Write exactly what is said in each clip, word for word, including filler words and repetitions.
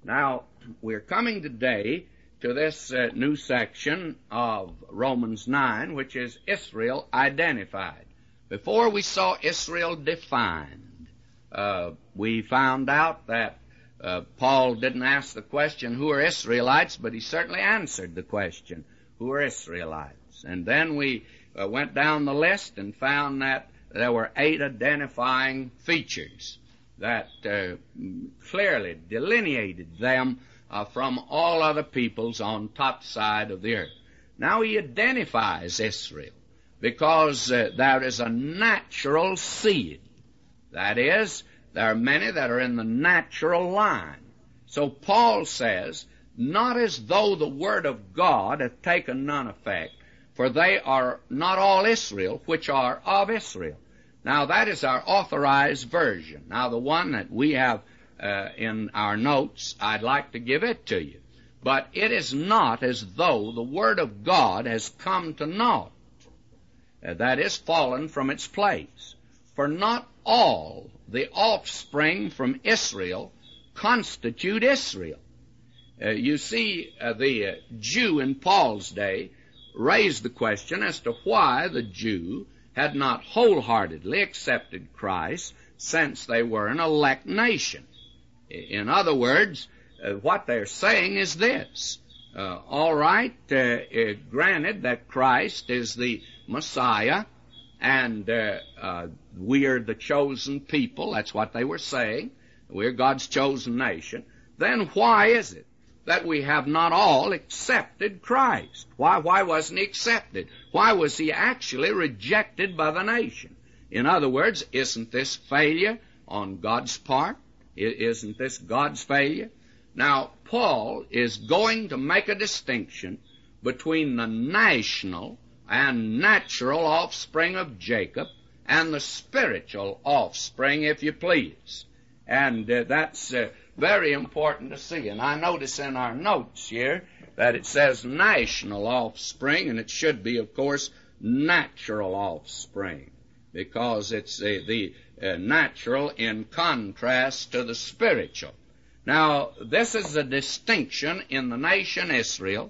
Now, we're coming today to this uh, new section of Romans nine, which is Israel identified. Before we saw Israel defined, uh, we found out that uh, Paul didn't ask the question, who are Israelites, but he certainly answered the question, who are Israelites? And then we uh, went down the list and found that there were eight identifying features that uh, clearly delineated them uh, from all other peoples on top side of the earth. Now he identifies Israel because uh, there is a natural seed. That is, there are many that are in the natural line. So Paul says, not as though the word of God hath taken none effect, for they are not all Israel which are of Israel. Now, that is our authorized version. Now, the one that we have uh, in our notes, I'd like to give it to you. But it is not as though the Word of God has come to naught. Uh, that is, fallen from its place. For not all the offspring from Israel constitute Israel. Uh, you see, uh, the uh, Jew in Paul's day raised the question as to why the Jew had not wholeheartedly accepted Christ since they were an elect nation. In other words, uh, what they're saying is this. Uh, all right, uh, uh, granted that Christ is the Messiah, and uh, uh, we are the chosen people, that's what they were saying, we're God's chosen nation, then why is it that we have not all accepted Christ? Why, why wasn't he accepted? Why was he actually rejected by the nation? In other words, isn't this failure on God's part? Isn't this God's failure? Now, Paul is going to make a distinction between the national and natural offspring of Jacob and the spiritual offspring, if you please. And uh, that's uh, very important to see. And I notice in our notes here that it says national offspring, and it should be, of course, natural offspring, because it's uh, the uh, natural in contrast to the spiritual. Now, this is a distinction in the nation Israel,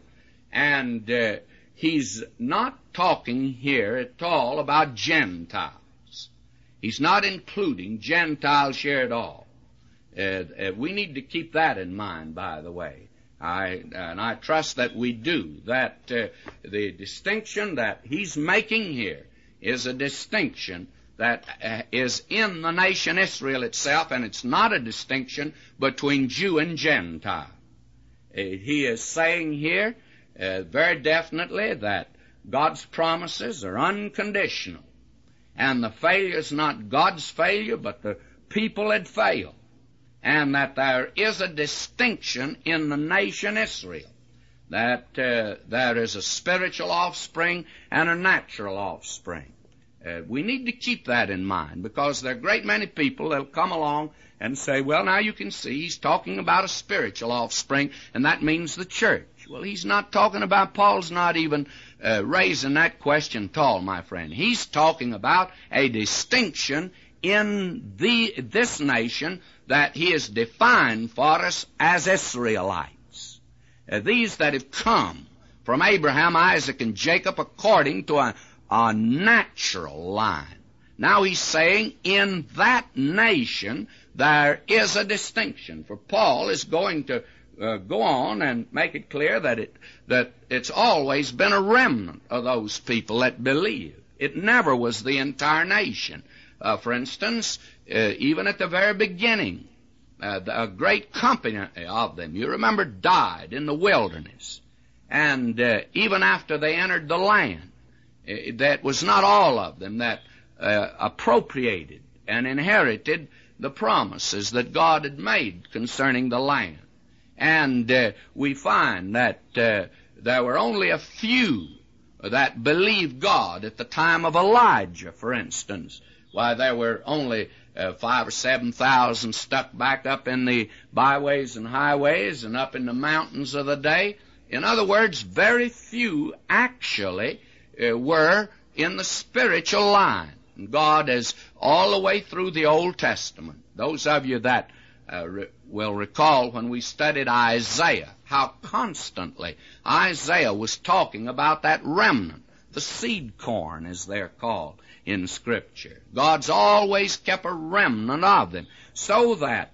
and uh, he's not talking here at all about Gentiles. He's not including Gentiles here at all. Uh, uh, we need to keep that in mind, by the way. I, and I trust that we do, that uh, the distinction that he's making here is a distinction that uh, is in the nation Israel itself, and it's not a distinction between Jew and Gentile. Uh, he is saying here uh, very definitely that God's promises are unconditional, and the failure is not God's failure, but the people had failed. And that there is a distinction in the nation Israel, that uh, there is a spiritual offspring and a natural offspring. Uh, we need to keep that in mind, because there are a great many people that will come along and say, well, now you can see he's talking about a spiritual offspring, and that means the church. Well, he's not talking about, Paul's not even uh, raising that question at all, my friend. He's talking about a distinction in the this nation that he has defined for us as Israelites. Uh, these that have come from Abraham, Isaac, and Jacob according to a, a natural line. Now he's saying in that nation there is a distinction. For Paul is going to uh, go on and make it clear that it that it's always been a remnant of those people that believe. It never was the entire nation. Uh, for instance, uh, even at the very beginning, uh, the, a great company of them, you remember, died in the wilderness. And uh, even after they entered the land, uh, that was not all of them that uh, appropriated and inherited the promises that God had made concerning the land. And uh, we find that uh, there were only a few that believed God at the time of Elijah, for instance. Why, there were only uh, five or seven thousand stuck back up in the byways and highways and up in the mountains of the day. In other words, very few actually uh, were in the spiritual line. And God has, all the way through the Old Testament, those of you that uh, re- will recall when we studied Isaiah, how constantly Isaiah was talking about that remnant, the seed corn as they're called in Scripture. God's always kept a remnant of them, so that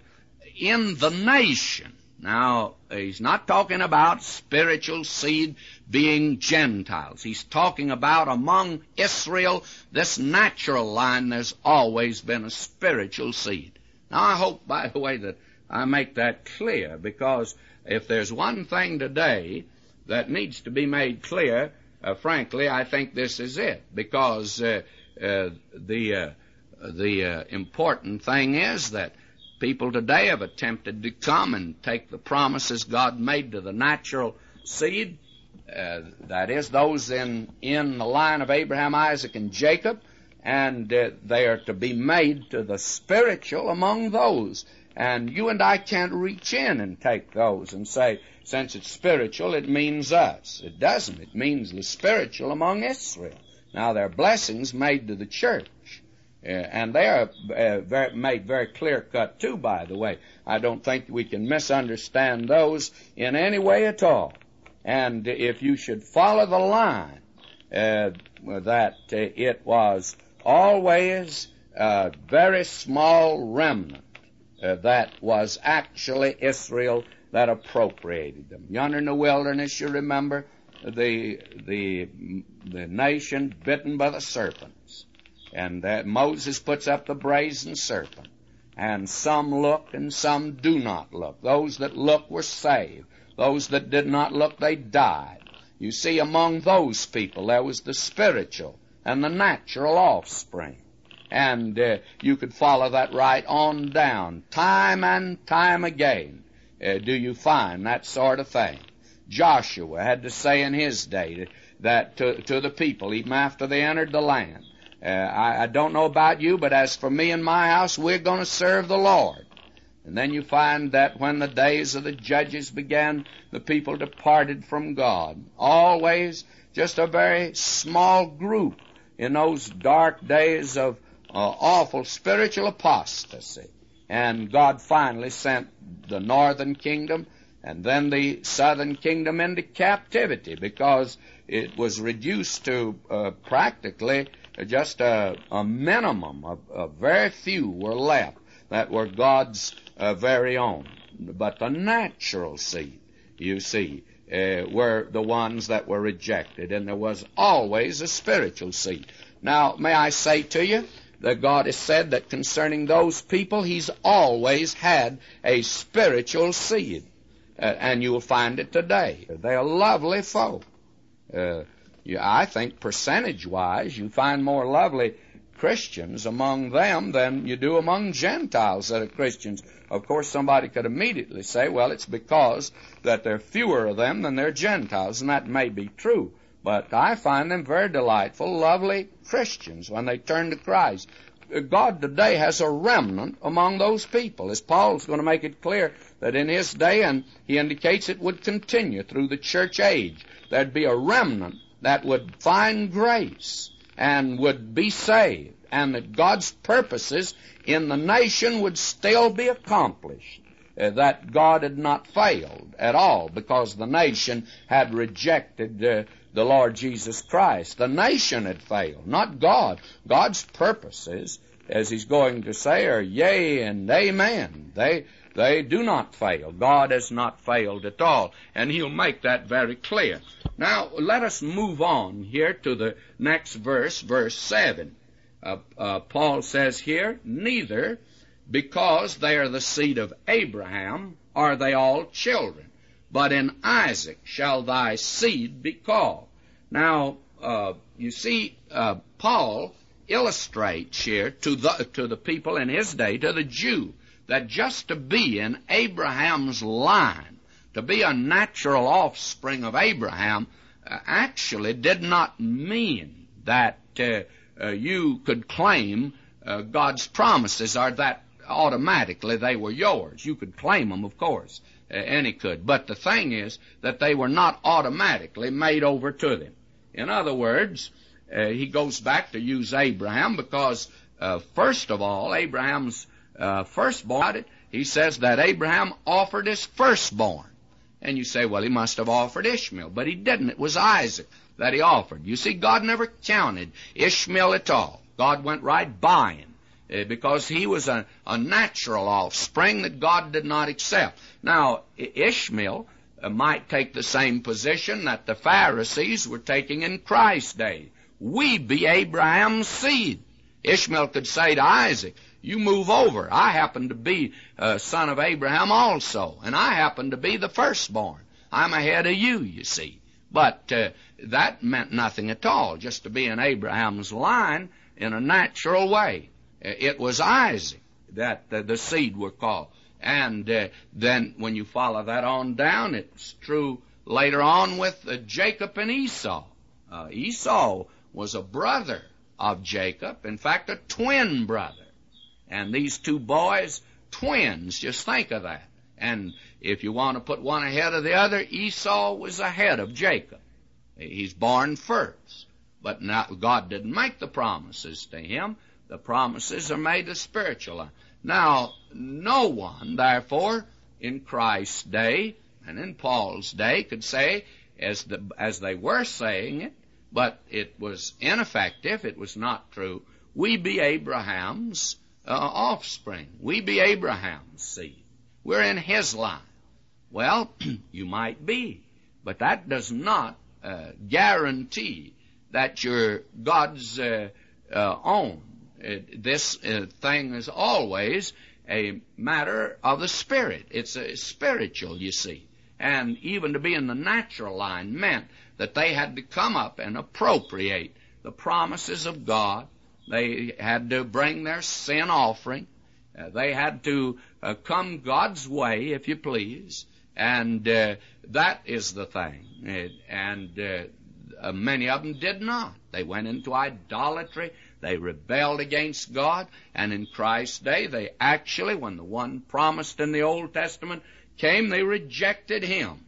in the nation, now he's not talking about spiritual seed being Gentiles. He's talking about among Israel, this natural line, there's always been a spiritual seed. Now I hope, by the way, that I make that clear, because if there's one thing today that needs to be made clear, uh, frankly, I think this is it, because uh, uh, the uh, the uh, important thing is that people today have attempted to come and take the promises God made to the natural seed, uh, that is, those in, in the line of Abraham, Isaac, and Jacob, and uh, they are to be made to the spiritual among those. And you and I can't reach in and take those and say, since it's spiritual, it means us. It doesn't. It means the spiritual among Israel. Now, there are blessings made to the church. Uh, and they are uh, very, made very clear-cut, too, by the way. I don't think we can misunderstand those in any way at all. And if you should follow the line uh, that uh, it was always a very small remnant uh, that was actually Israel that appropriated them. Yonder in the wilderness, you remember, the, the, the nation bitten by the serpents. And that Moses puts up the brazen serpent. And some look and some do not look. Those that look were saved. Those that did not look, they died. You see, among those people, there was the spiritual and the natural offspring. And uh, you could follow that right on down. Time and time again uh, do you find that sort of thing. Joshua had to say in his day that to, to the people, even after they entered the land, Uh, I, I don't know about you, but as for me and my house, we're going to serve the Lord. And then you find that when the days of the judges began, the people departed from God. Always just a very small group in those dark days of uh, awful spiritual apostasy. And God finally sent the northern kingdom and then the southern kingdom into captivity, because it was reduced to uh, practically just a, a minimum of, of very few were left that were God's uh, very own. But the natural seed, you see, uh, were the ones that were rejected, and there was always a spiritual seed. Now, may I say to you that God has said that concerning those people, He's always had a spiritual seed, uh, and you will find it today. They're lovely folk. Uh, I think percentage-wise, you find more lovely Christians among them than you do among Gentiles that are Christians. Of course, somebody could immediately say, well, it's because that there are fewer of them than there are Gentiles, and that may be true. But I find them very delightful, lovely Christians when they turn to Christ. God today has a remnant among those people, as Paul's going to make it clear that in his day, and he indicates it would continue through the church age, there'd be a remnant that would find grace and would be saved, and that God's purposes in the nation would still be accomplished, uh, that God had not failed at all because the nation had rejected uh, the Lord Jesus Christ. The nation had failed, not God. God's purposes, as he's going to say, are yea and amen. They They do not fail. God has not failed at all, and he'll make that very clear. Now, let us move on here to the next verse, verse seven. Uh, uh, Paul says here, neither, because they are the seed of Abraham, are they all children, but in Isaac shall thy seed be called. Now, uh, you see, uh, Paul illustrates here to the, to the people in his day, to the Jew, that just to be in Abraham's line, to be a natural offspring of Abraham, uh, actually did not mean that uh, uh, you could claim uh, God's promises, or that automatically they were yours. You could claim them, of course, uh, any could. But the thing is that they were not automatically made over to them. In other words, uh, he goes back to use Abraham because, uh, first of all, Abraham's Uh, firstborn, he says that Abraham offered his firstborn. And you say, well, he must have offered Ishmael. But he didn't. It was Isaac that he offered. You see, God never counted Ishmael at all. God went right by him uh, because he was a, a natural offspring that God did not accept. Now, Ishmael uh, might take the same position that the Pharisees were taking in Christ's day. We be Abraham's seed. Ishmael could say to Isaac, you move over. I happen to be a son of Abraham also, and I happen to be the firstborn. I'm ahead of you, you see. But uh, that meant nothing at all, just to be in Abraham's line in a natural way. It was Isaac that uh, the seed were called. And uh, then when you follow that on down, it's true later on with uh, Jacob and Esau. Uh, Esau was a brother of Jacob, in fact, a twin brother. And these two boys, twins, just think of that. And if you want to put one ahead of the other, Esau was ahead of Jacob. He's born first. But now God didn't make the promises to him. The promises are made to spiritual life. Now, no one, therefore, in Christ's day and in Paul's day could say, as, the, as they were saying it, but it was ineffective, it was not true, we be Abraham's Uh, offspring. We be Abraham's seed. We're in his line. Well, you might be, but that does not uh, guarantee that you're God's uh, uh, own. It, this uh, thing is always a matter of the Spirit. It's uh, spiritual, you see. And even to be in the natural line meant that they had to come up and appropriate the promises of God. They had to bring their sin offering. Uh, they had to uh, come God's way, if you please. And uh, that is the thing. It, and uh, uh, many of them did not. They went into idolatry. They rebelled against God. And in Christ's day, they actually, when the one promised in the Old Testament came, they rejected him.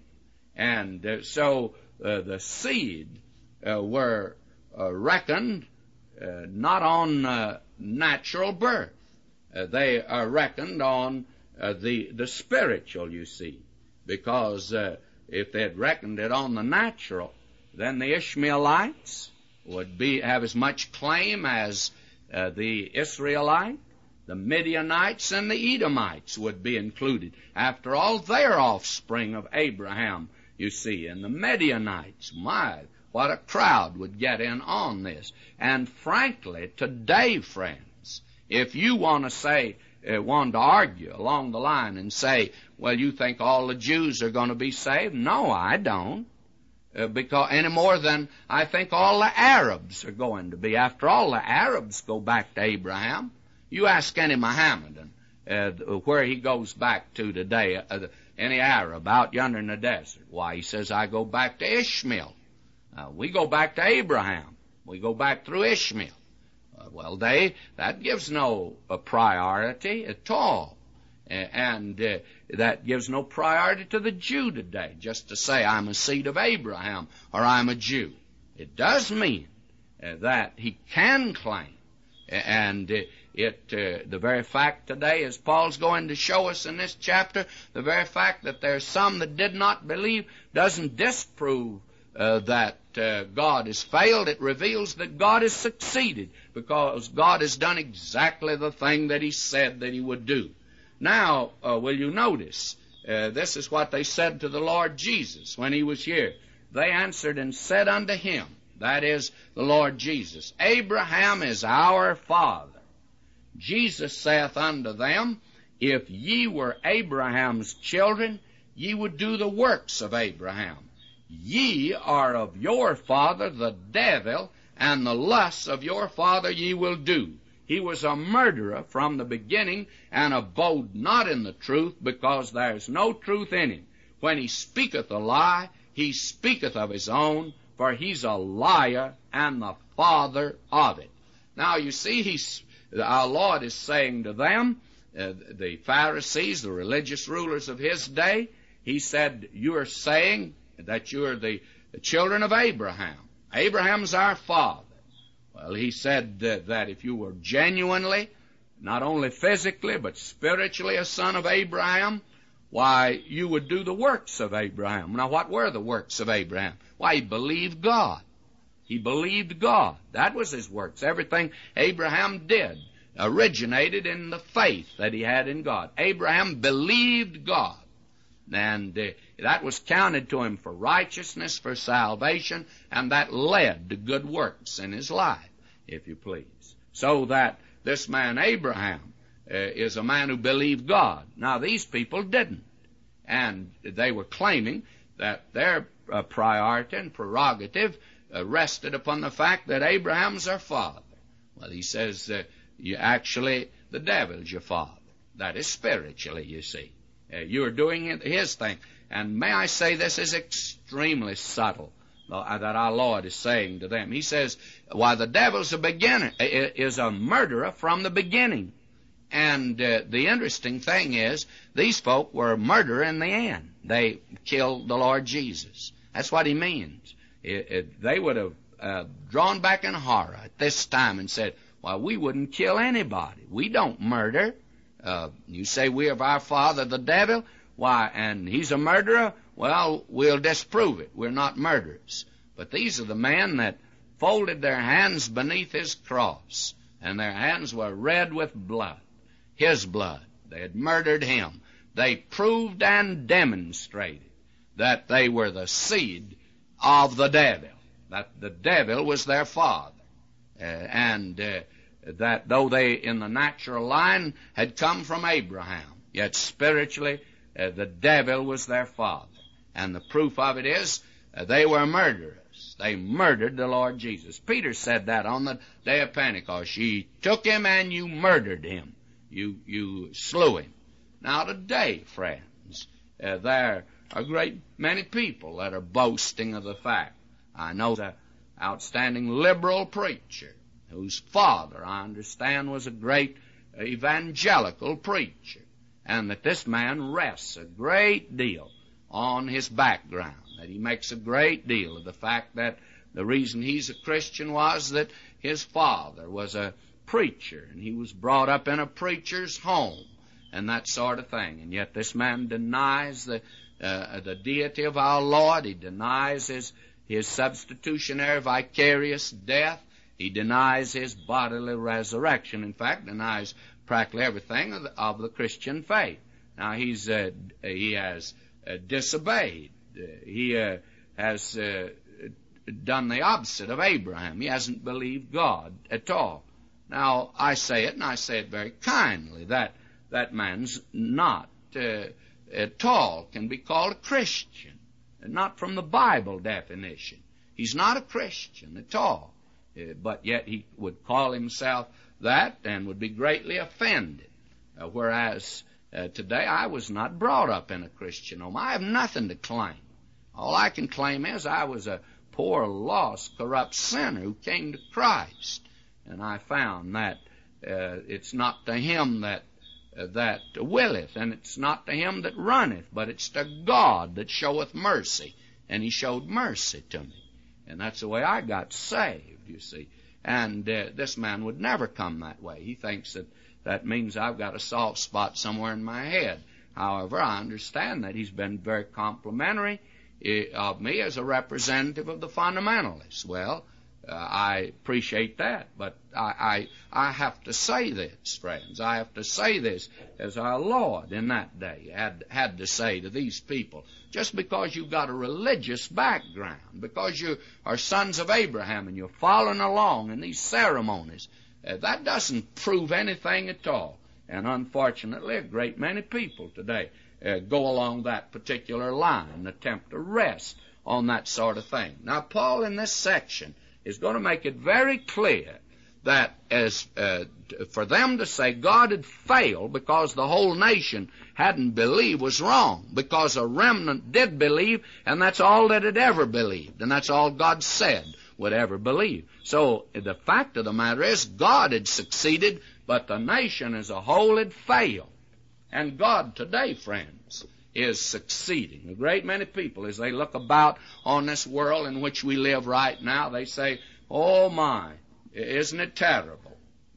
And uh, so uh, the seed uh, were uh, reckoned Uh, not on uh, natural birth. Uh, they are reckoned on uh, the the spiritual, you see, because uh, if they had reckoned it on the natural, then the Ishmaelites would be have as much claim as uh, the Israelite, the Midianites, and the Edomites would be included. After all, they're offspring of Abraham, you see, and the Midianites, my, what a crowd would get in on this. And frankly, today, friends, if you want to say, uh, want to argue along the line and say, well, you think all the Jews are going to be saved? No, I don't. Uh, because any more than I think all the Arabs are going to be. After all, the Arabs go back to Abraham. You ask any Mohammedan uh, where he goes back to today, uh, any Arab out yonder in the desert. Why, he says, I go back to Ishmael. Uh, we go back to Abraham. We go back through Ishmael. Uh, well, they that gives no uh, priority at all. Uh, and uh, that gives no priority to the Jew today, just to say I'm a seed of Abraham or I'm a Jew. It does mean uh, that he can claim. And uh, it uh, the very fact today, as Paul's going to show us in this chapter, the very fact that there's some that did not believe doesn't disprove Uh, that uh, God has failed. It reveals that God has succeeded, because God has done exactly the thing that he said that he would do. Now, uh, will you notice, uh, this is what they said to the Lord Jesus when he was here. They answered and said unto him, that is, the Lord Jesus, Abraham is our father. Jesus saith unto them, if ye were Abraham's children, ye would do the works of Abraham. Ye are of your father the devil, and the lusts of your father ye will do. He was a murderer from the beginning, and abode not in the truth, because there is no truth in him. When he speaketh a lie, he speaketh of his own, for he's a liar and the father of it. Now you see, he's, our Lord is saying to them, uh, the Pharisees, the religious rulers of his day, he said, you are saying that you are the, the children of Abraham. Abraham's our father. Well, he said that, that if you were genuinely not only physically but spiritually a son of Abraham, why, you would do the works of Abraham. Now, what were the works of Abraham? Why, he believed God. He believed God. That was his works. Everything Abraham did originated in the faith that he had in God. Abraham believed God, and uh, that was counted to him for righteousness, for salvation, and that led to good works in his life, if you please. So that this man Abraham uh, is a man who believed God. Now, these people didn't, and they were claiming that their uh, priority and prerogative uh, rested upon the fact that Abraham's their father. Well, he says, uh, you actually, the devil's your father. That is spiritually, you see. Uh, you're doing it, his thing. And may I say, this is extremely subtle, uh, that our Lord is saying to them. He says, why, the devil's a beginner, is a murderer from the beginning. And uh, the interesting thing is, these folk were a murderer in the end. They killed the Lord Jesus. That's what he means. It, it, they would have uh, drawn back in horror at this time and said, well, we wouldn't kill anybody. We don't murder. Uh, you say we have our father, the devil? Why, and he's a murderer? Well, we'll disprove it. We're not murderers. But these are the men that folded their hands beneath his cross, and their hands were red with blood, his blood. They had murdered him. They proved and demonstrated that they were the seed of the devil, that the devil was their father. Uh, and uh, that though they in the natural line had come from Abraham, yet spiritually uh, the devil was their father. And the proof of it is uh, they were murderers. They murdered the Lord Jesus. Peter said that on the day of Pentecost. You took him and you murdered him. You, you slew him. Now today, friends, uh, there are a great many people that are boasting of the fact. I know the outstanding liberal preacher whose father, I understand, was a great evangelical preacher, and that this man rests a great deal on his background, that he makes a great deal of the fact that the reason he's a Christian was that his father was a preacher, and he was brought up in a preacher's home, and that sort of thing. And yet this man denies the uh, the deity of our Lord. He denies his his substitutionary vicarious death. He denies his bodily resurrection. In fact, denies practically everything of the, of the Christian faith. Now, he's uh, he has uh, disobeyed. Uh, he uh, has uh, done the opposite of Abraham. He hasn't believed God at all. Now, I say it, and I say it very kindly, that that man's not uh, at all can be called a Christian, not from the Bible definition. He's not a Christian at all, uh, but yet he would call himself that and would be greatly offended. Uh, whereas uh, today I was not brought up in a Christian home. I have nothing to claim. All I can claim is I was a poor, lost, corrupt sinner who came to Christ. And I found that uh, it's not to him that uh, that willeth, and it's not to him that runneth, but it's to God that showeth mercy. And he showed mercy to me. And that's the way I got saved, you see. And uh, this man would never come that way. He thinks that that means I've got a soft spot somewhere in my head. However, I understand that he's been very complimentary uh, of me as a representative of the fundamentalists. Well, Uh, I appreciate that, but I, I I have to say this, friends. I have to say this as our Lord in that day had had to say to these people. Just because you've got a religious background, because you are sons of Abraham and you're following along in these ceremonies, uh, that doesn't prove anything at all. And unfortunately, a great many people today uh, go along that particular line and attempt to rest on that sort of thing. Now, Paul in this section is going to make it very clear that as uh, for them to say God had failed because the whole nation hadn't believed was wrong, because a remnant did believe, and that's all that had ever believed, and that's all God said would ever believe. So the fact of the matter is God had succeeded, but the nation as a whole had failed. And God today, friends, is succeeding. A great many people, as they look about on this world in which we live right now, they say, oh my, isn't it terrible?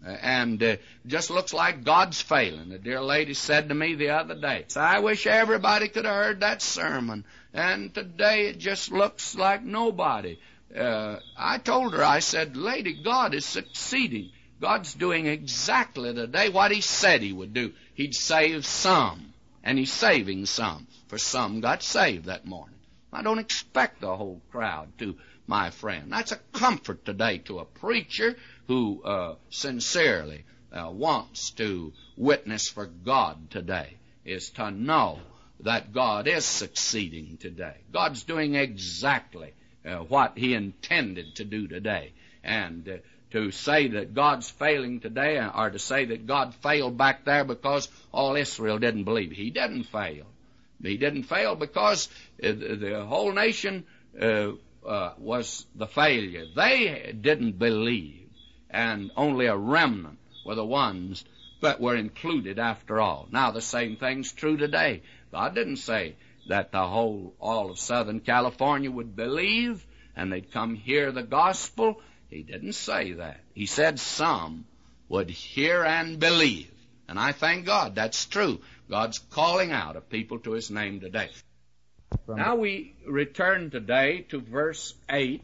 Uh, and uh, just looks like God's failing. A dear lady said to me the other day, I wish everybody could have heard that sermon. And today it just looks like nobody. Uh, I told her, I said, lady, God is succeeding. God's doing exactly today what He said He would do. He'd save some, and He's saving some, for some got saved that morning. I don't expect the whole crowd to, my friend. That's a comfort today to a preacher who uh, sincerely uh, wants to witness for God today, is to know that God is succeeding today. God's doing exactly uh, what He intended to do today. And uh, to say that God's failing today, or to say that God failed back there because all Israel didn't believe, He didn't fail. He didn't fail because uh, the whole nation uh, uh, was the failure. They didn't believe, and only a remnant were the ones that were included after all. Now the same thing's true today. God didn't say that the whole, all of Southern California would believe and they'd come hear the gospel. He didn't say that. He said some would hear and believe. And I thank God that's true. God's calling out a people to His name today. Now we return today to verse eight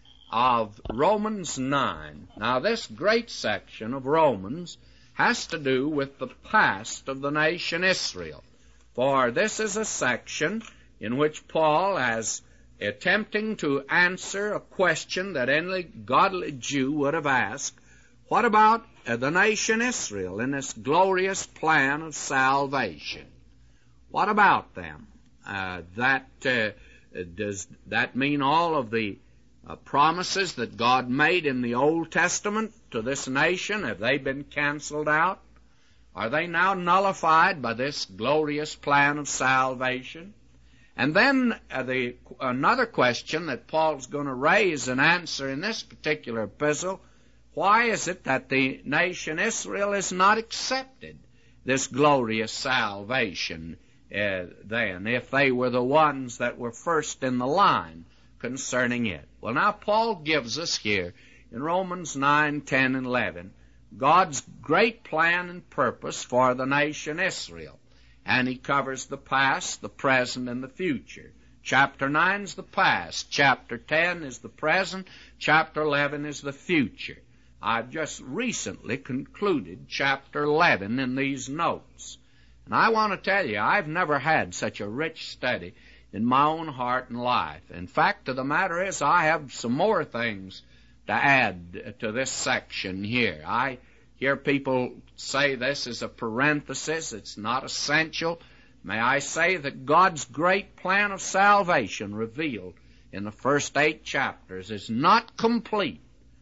of Romans nine. Now this great section of Romans has to do with the past of the nation Israel. For this is a section in which Paul is attempting to answer a question that any godly Jew would have asked. What about uh, the nation Israel in this glorious plan of salvation? What about them? Uh, that uh, does that mean all of the uh, promises that God made in the Old Testament to this nation, have they been canceled out? Are they now nullified by this glorious plan of salvation? And then uh, the another question that Paul's going to raise and answer in this particular epistle, why is it that the nation Israel has not accepted this glorious salvation uh, then, if they were the ones that were first in the line concerning it? Well, now Paul gives us here in Romans nine, ten, and eleven God's great plan and purpose for the nation Israel. And he covers the past, the present, and the future. Chapter nine is the past. Chapter ten is the present. Chapter eleven is the future. I've just recently concluded chapter eleven in these notes. And I want to tell you, I've never had such a rich study in my own heart and life. In fact, the matter is, I have some more things to add to this section here. I hear people say this is a parenthesis, it's not essential. May I say that God's great plan of salvation revealed in the first eight chapters is not complete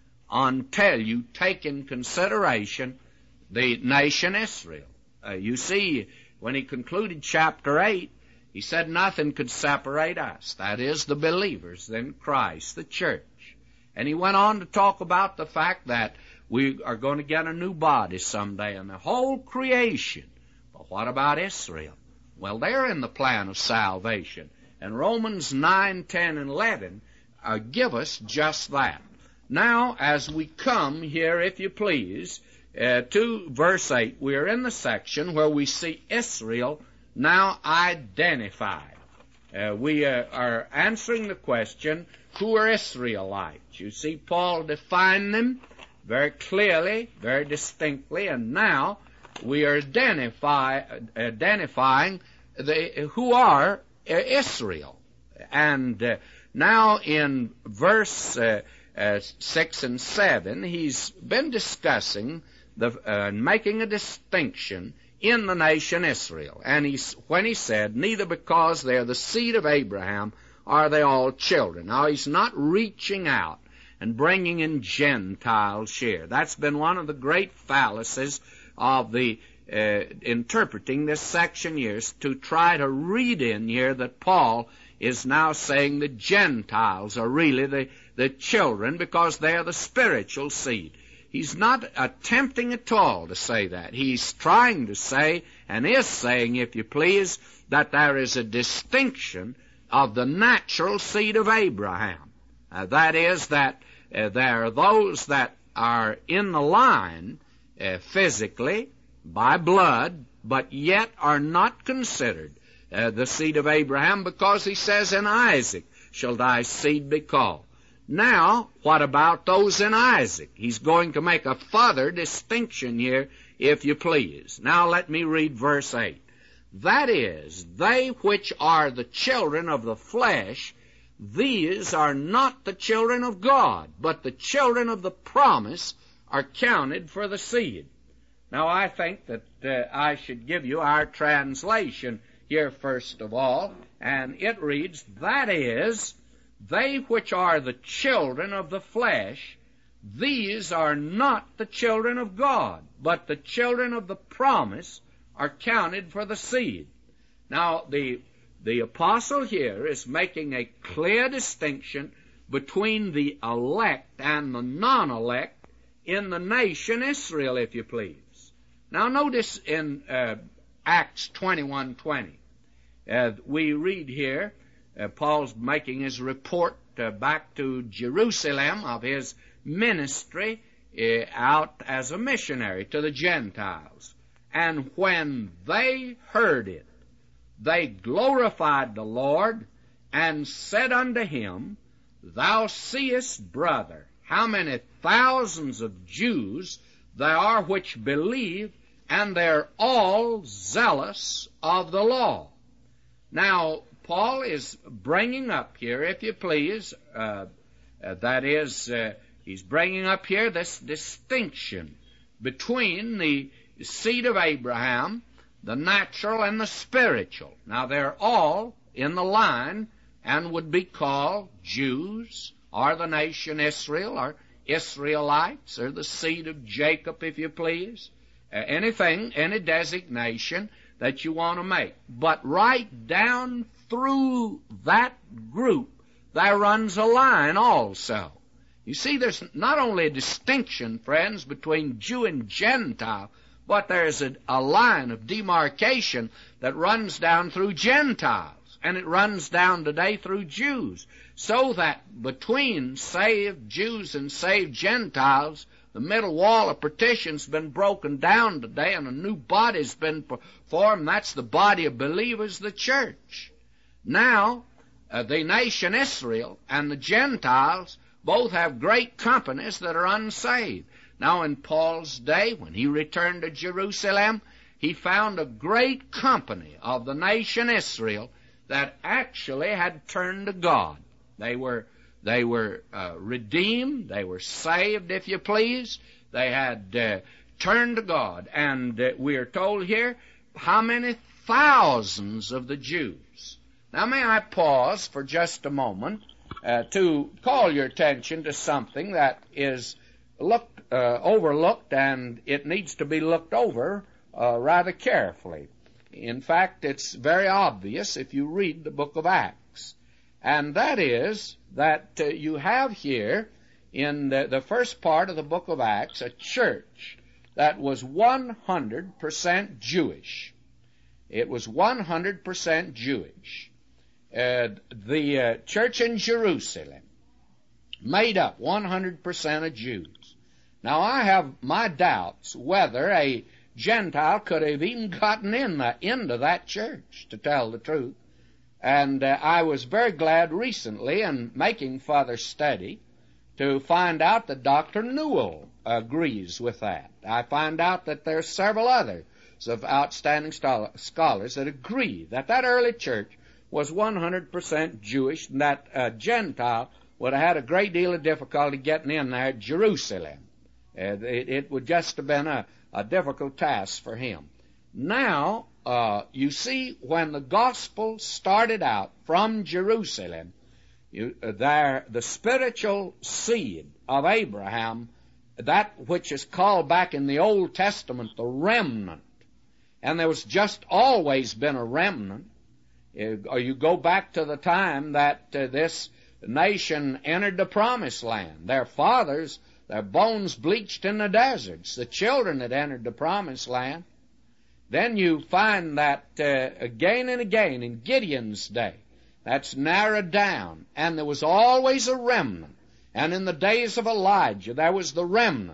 until you take in consideration the nation Israel. Uh, you see, when he concluded chapter eight, he said nothing could separate us, that is, the believers in Christ, the church. And he went on to talk about the fact that we are going to get a new body someday and the whole creation. But what about Israel? Well, they're in the plan of salvation. And Romans nine, ten, and eleven uh, give us just that. Now, as we come here, if you please, uh, to verse eight, we are in the section where we see Israel now identified. Uh, we uh, are answering the question, who are Israelites? You see, Paul defined them very clearly, very distinctly, and now we are identify, identifying the, who are Israel. And uh, now in verse uh, uh, six and seven, he's been discussing, the, uh, making a distinction in the nation Israel. And he's, when he said, neither because they are the seed of Abraham are they all children. Now, he's not reaching out and bringing in Gentiles here. That's been one of the great fallacies of the uh, interpreting this section here, is to try to read in here that Paul is now saying the Gentiles are really the, the children because they are the spiritual seed. He's not attempting at all to say that. He's trying to say, and is saying, if you please, that there is a distinction of the natural seed of Abraham. Uh, that is, that uh, there are those that are in the line uh, physically by blood, but yet are not considered uh, the seed of Abraham, because he says, in Isaac shall thy seed be called. Now, what about those in Isaac? He's going to make a further distinction here, if you please. Now let me read verse eight. That is, they which are the children of the flesh, these are not the children of God, but the children of the promise are counted for the seed. Now I think that uh, I should give you our translation here first of all, and it reads, that is, they which are the children of the flesh, these are not the children of God, but the children of the promise are counted for the seed. Now, the, the apostle here is making a clear distinction between the elect and the non-elect in the nation Israel, if you please. Now, notice in uh, Acts twenty-one twenty, uh, we read here, Uh, Paul's making his report uh, back to Jerusalem of his ministry uh, out as a missionary to the Gentiles. And when they heard it, they glorified the Lord and said unto him, Thou seest, brother, how many thousands of Jews there are which believe, and they're all zealous of the law. Now, Paul is bringing up here, if you please, uh, uh, that is, uh, he's bringing up here this distinction between the seed of Abraham, the natural and the spiritual. Now, they're all in the line and would be called Jews, or the nation Israel, or Israelites, or the seed of Jacob, if you please. Uh, anything, any designation that you want to make. But right down through that group, there runs a line also. You see, there's not only a distinction, friends, between Jew and Gentile, but there's a, a line of demarcation that runs down through Gentiles, and it runs down today through Jews, so that between saved Jews and saved Gentiles, the middle wall of partition's been broken down today, and a new body's been formed. That's the body of believers, the church. Now, uh, the nation Israel and the Gentiles both have great companies that are unsaved. Now, in Paul's day, when he returned to Jerusalem, he found a great company of the nation Israel that actually had turned to God. They were They were uh, redeemed. They were saved, if you please. They had uh, turned to God. And uh, we are told here how many thousands of the Jews. Now, may I pause for just a moment uh, to call your attention to something that is looked, uh, overlooked, and it needs to be looked over uh, rather carefully. In fact, it's very obvious if you read the book of Acts. And that is that uh, you have here in the, the first part of the book of Acts a church that was one hundred percent Jewish. It was one hundred percent Jewish. Uh, the uh, church in Jerusalem made up one hundred percent of Jews. Now, I have my doubts whether a Gentile could have even gotten in the, into that church, to tell the truth. And uh, I was very glad recently in making further study to find out that Doctor Newell agrees with that. I find out that there are several others of outstanding scholars that agree that that early church was one hundred percent Jewish, and that a Gentile would have had a great deal of difficulty getting in there at Jerusalem. Uh, it, it would just have been a, a difficult task for him. Now, uh, you see, when the gospel started out from Jerusalem, you, uh, there, the spiritual seed of Abraham, that which is called back in the Old Testament the remnant, and there was just always been a remnant. Or you go back to the time that uh, this nation entered the promised land. Their fathers, their bones bleached in the deserts, the children that entered the promised land. Then you find that uh, again and again in Gideon's day, that's narrowed down, and there was always a remnant. And in the days of Elijah, there was the remnant.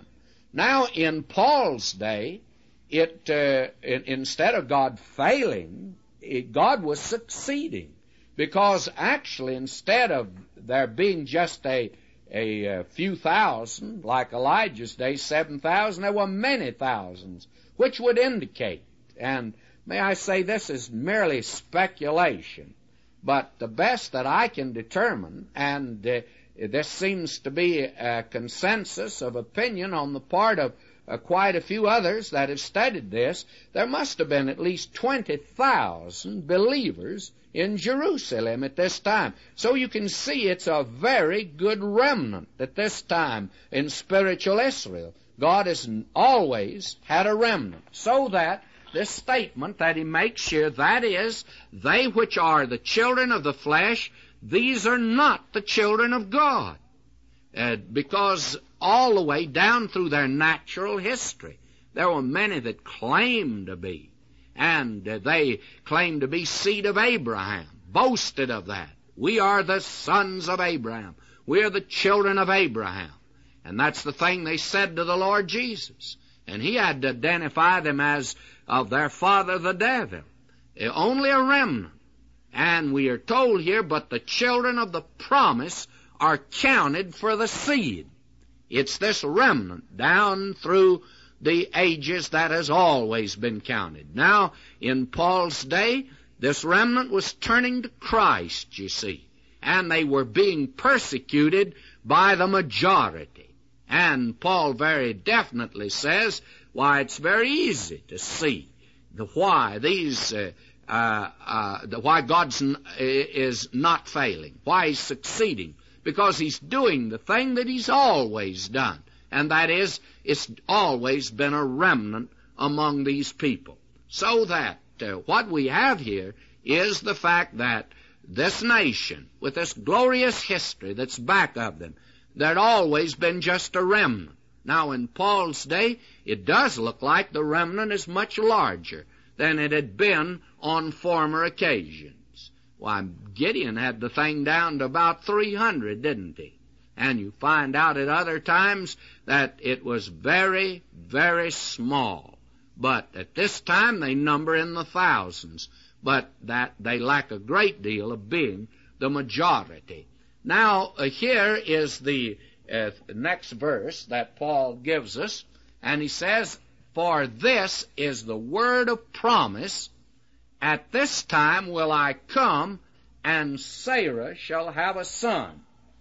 Now, in Paul's day, it, uh, it instead of God failing, it, God was succeeding. Because actually, instead of there being just a, a, a few thousand, like Elijah's day, seven thousand, there were many thousands, which would indicate, and may I say this is merely speculation, but the best that I can determine, and uh, this seems to be a consensus of opinion on the part of uh, quite a few others that have studied this, there must have been at least twenty thousand believers in Jerusalem at this time. So you can see it's a very good remnant at this time in spiritual Israel. God has always had a remnant, so that this statement that he makes here, that is, they which are the children of the flesh, these are not the children of God. Uh, because all the way down through their natural history, there were many that claimed to be. And uh, they claimed to be seed of Abraham, boasted of that. We are the sons of Abraham. We are the children of Abraham. And that's the thing they said to the Lord Jesus. And he had to identify them as of their father the devil. Uh, only a remnant. And we are told here, but the children of the promise are counted for the seed. It's this remnant down through the ages that has always been counted. Now, in Paul's day, this remnant was turning to Christ, you see, and they were being persecuted by the majority. And Paul very definitely says, why, it's very easy to see the why these, uh, uh, uh, the why God's n- is not failing, why he's succeeding, because he's doing the thing that he's always done. And that is, it's always been a remnant among these people. So that uh, what we have here is the fact that this nation, with this glorious history that's back of them, there'd always been just a remnant. Now, in Paul's day, it does look like the remnant is much larger than it had been on former occasions. Why, Gideon had the thing down to about three hundred, didn't he? And you find out at other times that it was very, very small. But at this time they number in the thousands. But that they lack a great deal of being the majority. Now, uh, here is the uh, next verse that Paul gives us. And he says, for this is the word of promise. At this time will I come, and Sarah shall have a son.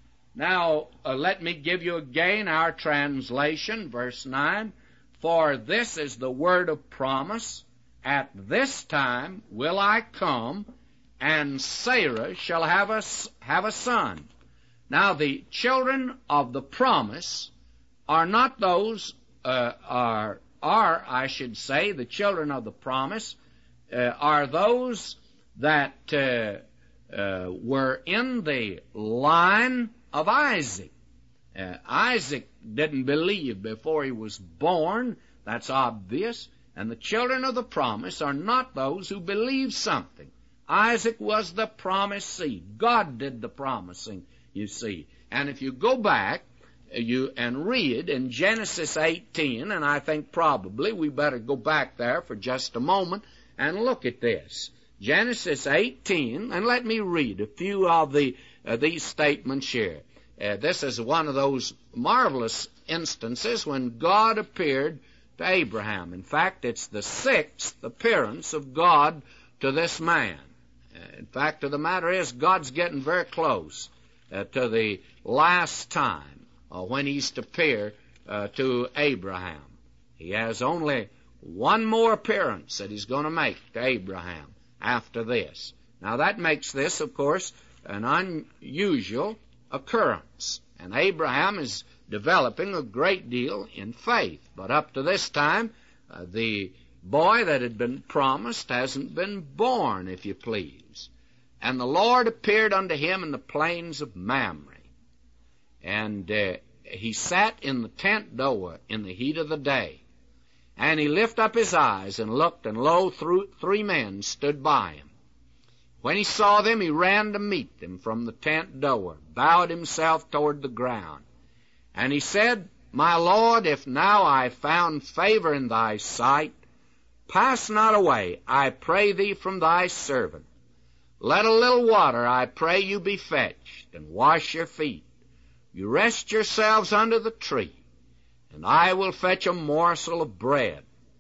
Now, uh, let me give you again our translation, verse nine. For this is the word of promise. At this time will I come, and Sarah shall have a, have a son. Now, the children of the promise are not those, uh, are, are, I should say, the children of the promise uh, are those that uh, uh, were in the line of Isaac. Uh, Isaac didn't believe before he was born. That's obvious. And the children of the promise are not those who believe something. Isaac was the promised seed. God did the promising, you see. And if you go back you and read in Genesis eighteen, and I think probably we better go back there for just a moment and look at this. Genesis eighteen, and let me read a few of the uh, these statements here. Uh, this is one of those marvelous instances when God appeared to Abraham. In fact, it's the sixth appearance of God to this man. Uh, in fact, the matter is, God's getting very close uh, to the last time uh, when he's to appear uh, to Abraham. He has only one more appearance that he's going to make to Abraham after this. Now, that makes this, of course, an unusual occurrence. And Abraham is developing a great deal in faith. But up to this time, uh, the boy that had been promised hasn't been born, if you please. And the Lord appeared unto him in the plains of Mamre. And uh, he sat in the tent door in the heat of the day. And he lifted up his eyes and looked, and lo, through three men stood by him. When he saw them, he ran to meet them from the tent door, bowed himself toward the ground. And he said, My Lord, if now I found favor in thy sight, pass not away, I pray thee, from thy servant. Let a little water, I pray you, be fetched, and wash your feet. You rest yourselves under the tree, and I will fetch a morsel of bread,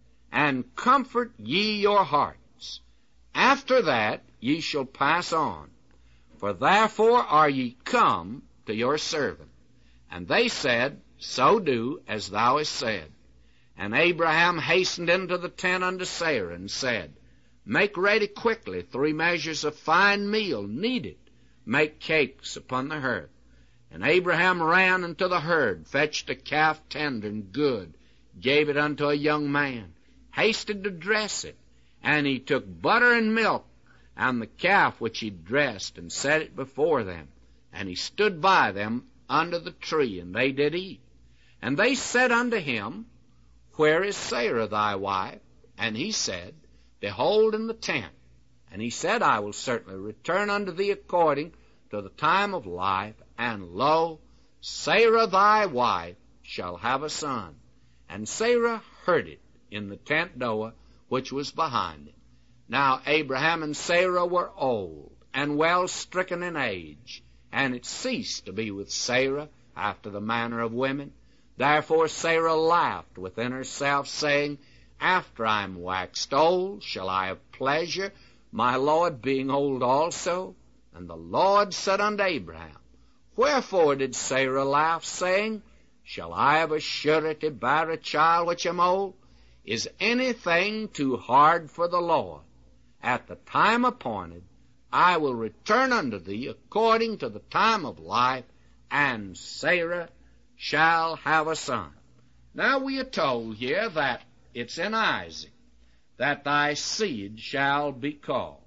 and comfort ye your hearts. After that ye shall pass on, for therefore are ye come to your servant. And they said, So do as thou hast said. And Abraham hastened into the tent unto Sarah, and said, Make ready quickly three measures of fine meal, knead it, make cakes upon the hearth. And Abraham ran unto the herd, fetched a calf tender and good, gave it unto a young man, hasted to dress it. And he took butter and milk, and the calf which he dressed, and set it before them. And he stood by them under the tree, and they did eat. And they said unto him, Where is Sarah thy wife? And he said, Behold, in the tent. And he said, I will certainly return unto thee according to the time of life, and lo, Sarah thy wife shall have a son. And Sarah heard it in the tent door which was behind it. Now Abraham and Sarah were old, and well stricken in age, and it ceased to be with Sarah after the manner of women. Therefore Sarah laughed within herself, saying, After I am waxed old, shall I have pleasure, my Lord being old also? And the Lord said unto Abraham, Wherefore did Sarah laugh, saying, Shall I of a surety bear a child which am old? Is anything too hard for the Lord? At the time appointed, I will return unto thee according to the time of life, and Sarah shall have a son. Now we are told here that it's in Isaac that thy seed shall be called.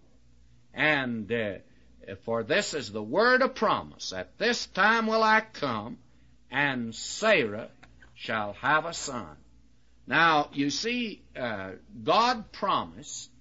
And uh, for this is the word of promise. At this time will I come, and Sarah shall have a son. Now, you see, uh, God promised,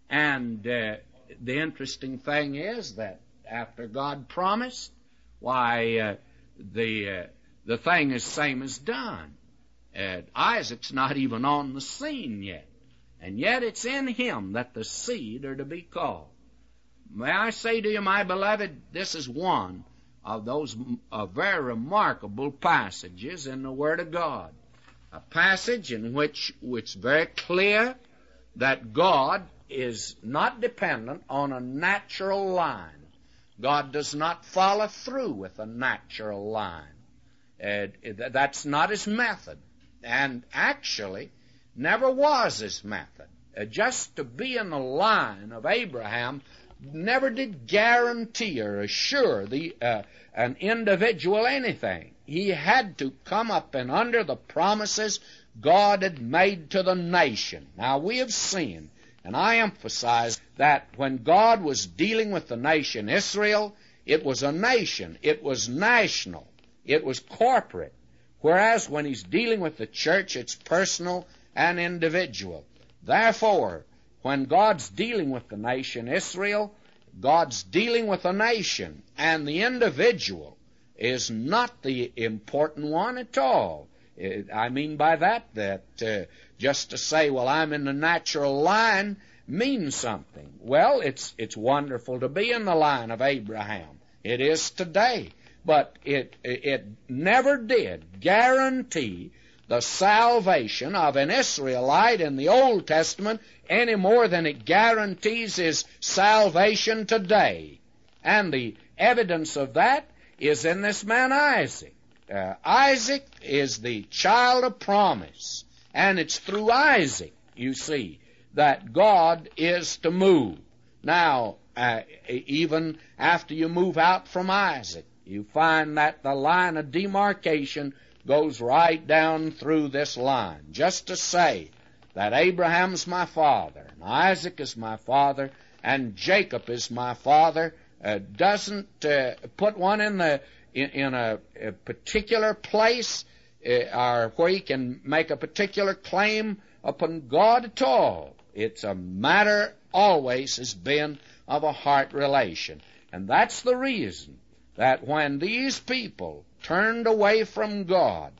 and uh, the interesting thing is that after God promised, why, uh, the uh, the thing is same as done. Uh, Isaac's not even on the scene yet, and yet it's in him that the seed are to be called. May I say to you, my beloved, this is one of those uh, very remarkable passages in the Word of God. A passage in which it's very clear that God is not dependent on a natural line. God does not follow through with a natural line. Uh, that's not his method, and actually never was his method. Uh, just to be in the line of Abraham never did guarantee or assure the uh, an individual anything. He had to come up and under the promises God had made to the nation. Now we have seen, and I emphasize that when God was dealing with the nation Israel, it was a nation, it was national, it was corporate. Whereas when he's dealing with the church, it's personal and individual. Therefore, when God's dealing with the nation Israel, God's dealing with a nation, and the individual is not the important one at all. I mean by that that uh, just to say, well, I'm in the natural line means something. Well, it's it's wonderful to be in the line of Abraham. It is today. But it it never did guarantee the salvation of an Israelite in the Old Testament any more than it guarantees his salvation today. And the evidence of that is in this man Isaac. Uh, Isaac is the child of promise, and it's through Isaac, you see, that God is to move. Now, uh, even after you move out from Isaac, you find that the line of demarcation goes right down through this line, just to say that Abraham's my father, and Isaac is my father, and Jacob is my father, uh, doesn't uh, put one in the in, in a, a particular place uh, or where he can make a particular claim upon God at all. It's a matter always has been of a heart relation. And that's the reason that when these people turned away from God,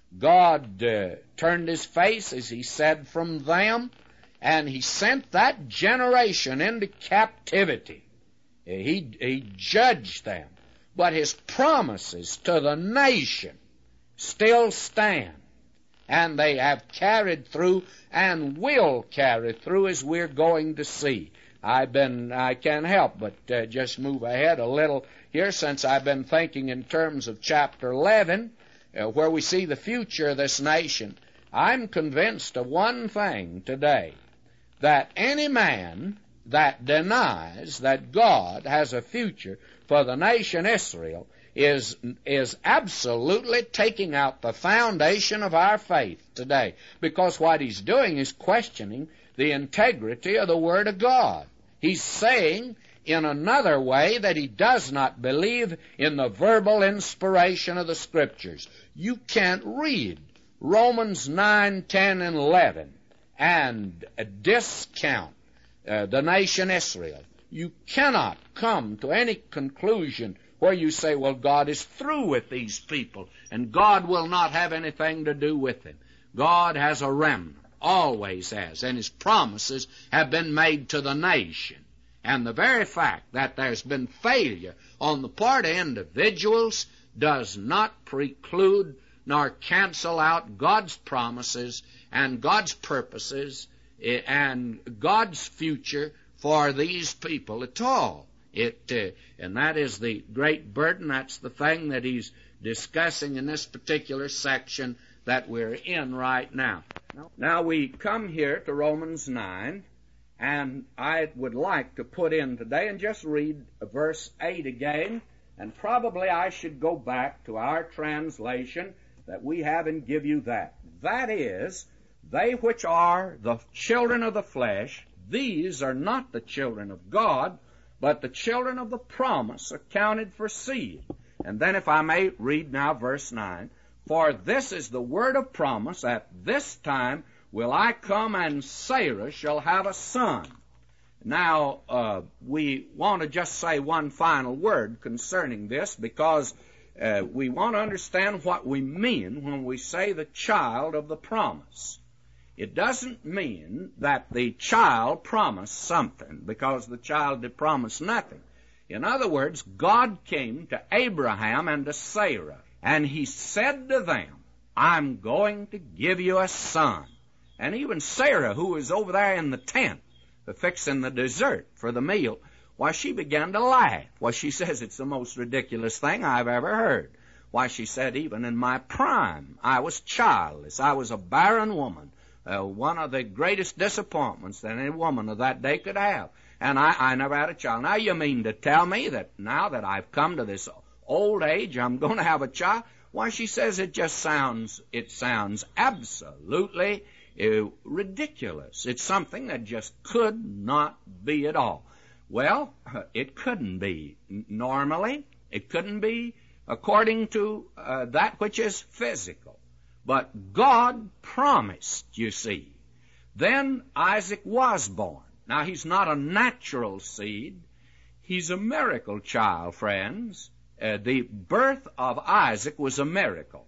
God uh, turned his face, as he said, from them, and he sent that generation into captivity. He, he judged them. But his promises to the nation still stand. And they have carried through and will carry through, as we're going to see. I've been, I can't help but uh, just move ahead a little here, since I've been thinking in terms of chapter eleven, uh, where we see the future of this nation. I'm convinced of one thing today, that any man that denies that God has a future for the nation Israel is is absolutely taking out the foundation of our faith today, because what he's doing is questioning the integrity of the Word of God. He's saying in another way that he does not believe in the verbal inspiration of the Scriptures. You can't read Romans nine, ten, and eleven and discount uh, the nation Israel. You cannot come to any conclusion where you say, well, God is through with these people, and God will not have anything to do with them. God has a remnant, always has, and his promises have been made to the nation. And the very fact that there's been failure on the part of individuals does not preclude nor cancel out God's promises and God's purposes and God's future for these people at all. It, uh, and that is the great burden. That's the thing that he's discussing in this particular section that we're in right now. Now we come here to Romans nine, and I would like to put in today and just read verse eight again, and probably I should go back to our translation that we have and give you that. That is, they which are the children of the flesh, these are not the children of God, but the children of the promise are counted for seed. And then if I may read now verse nine, for this is the word of promise, at this time will I come, and Sarah shall have a son. Now, uh, we want to just say one final word concerning this, because uh, we want to understand what we mean when we say the child of the promise. It doesn't mean that the child promised something, because the child did promise nothing. In other words, God came to Abraham and to Sarah, and he said to them, I'm going to give you a son. And even Sarah, who was over there in the tent, fixing the dessert for the meal, why, she began to laugh. Why, she says it's the most ridiculous thing I've ever heard. Why, she said, even in my prime, I was childless. I was a barren woman. Uh, one of the greatest disappointments that any woman of that day could have. And I, I never had a child. Now, you mean to tell me that now that I've come to this old age, I'm going to have a child? Why, she says it just sounds, it sounds absolutely uh, ridiculous. It's something that just could not be at all. Well, it couldn't be normally. It couldn't be according to uh, that which is physical. But God promised, you see. Then Isaac was born. Now, he's not a natural seed. He's a miracle child, friends. Uh, the birth of Isaac was a miracle.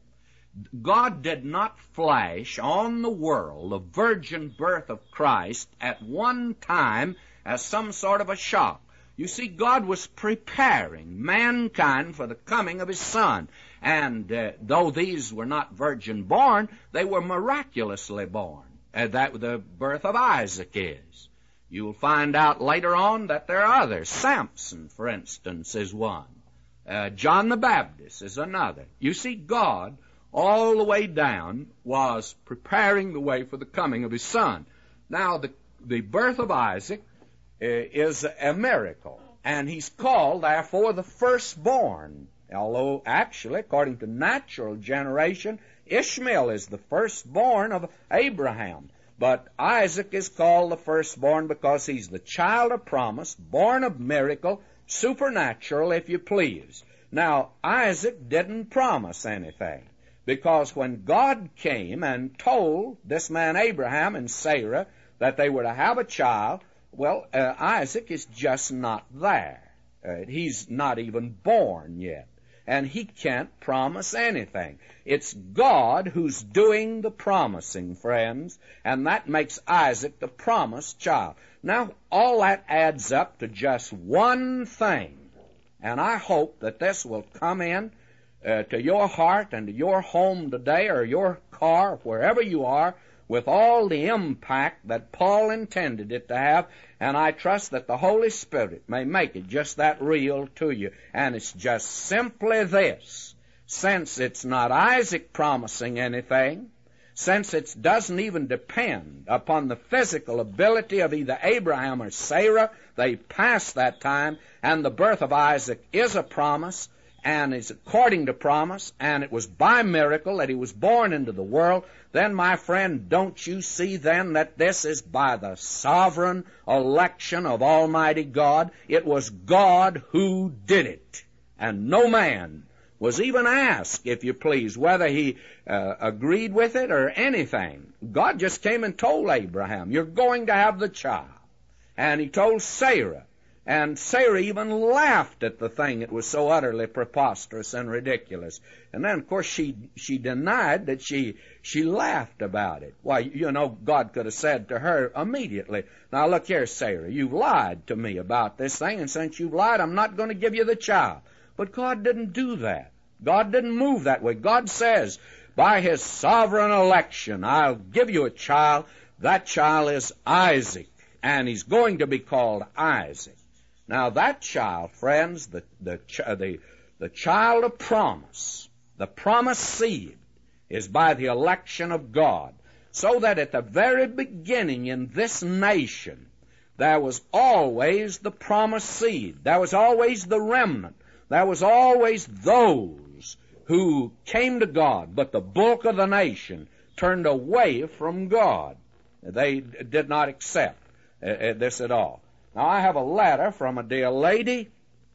God did not flash on the world the virgin birth of Christ at one time as some sort of a shock. You see, God was preparing mankind for the coming of his Son. And uh, though these were not virgin born, they were miraculously born. Uh, that the birth of Isaac is. You'll find out later on that there are others. Samson, for instance, is one. Uh, John the Baptist is another. You see, God, all the way down, was preparing the way for the coming of his Son. Now, the, the birth of Isaac uh, is a miracle, and he's called, therefore, the firstborn. Although, actually, according to natural generation, Ishmael is the firstborn of Abraham. But Isaac is called the firstborn because he's the child of promise, born of miracle, supernatural, if you please. Now, Isaac didn't promise anything, because when God came and told this man Abraham and Sarah that they were to have a child, well, uh, Isaac is just not there. Uh, he's not even born yet. and he can't promise anything. It's God who's doing the promising, friends, and that makes Isaac the promised child. Now, all that adds up to just one thing, and I hope that this will come in uh, to your heart and to your home today, or your car, wherever you are, with all the impact that Paul intended it to have, and I trust that the Holy Spirit may make it just that real to you. And it's just simply this: since it's not Isaac promising anything, since it doesn't even depend upon the physical ability of either Abraham or Sarah, they passed that time, and the birth of Isaac is a promise, and is according to promise, and it was by miracle that he was born into the world, then, my friend, don't you see then that this is by the sovereign election of Almighty God? It was God who did it, and no man was even asked, if you please, whether he uh, agreed with it or anything. God just came and told Abraham, you're going to have the child. And he told Sarah, and Sarah even laughed at the thing. It was so utterly preposterous and ridiculous. And then, of course, she she denied that she she laughed about it. Why, you know, God could have said to her immediately, now look here, Sarah, you've lied to me about this thing, and since you've lied, I'm not going to give you the child. But God didn't do that. God didn't move that way. God says, by his sovereign election, I'll give you a child. That child is Isaac, and he's going to be called Isaac. Now that child, friends, the, the, the, the child of promise, the promised seed, is by the election of God. So that at the very beginning in this nation, there was always the promised seed. There was always the remnant. There was always those who came to God. But the bulk of the nation turned away from God. They did not accept uh, this at all. Now, I have a letter from a dear lady.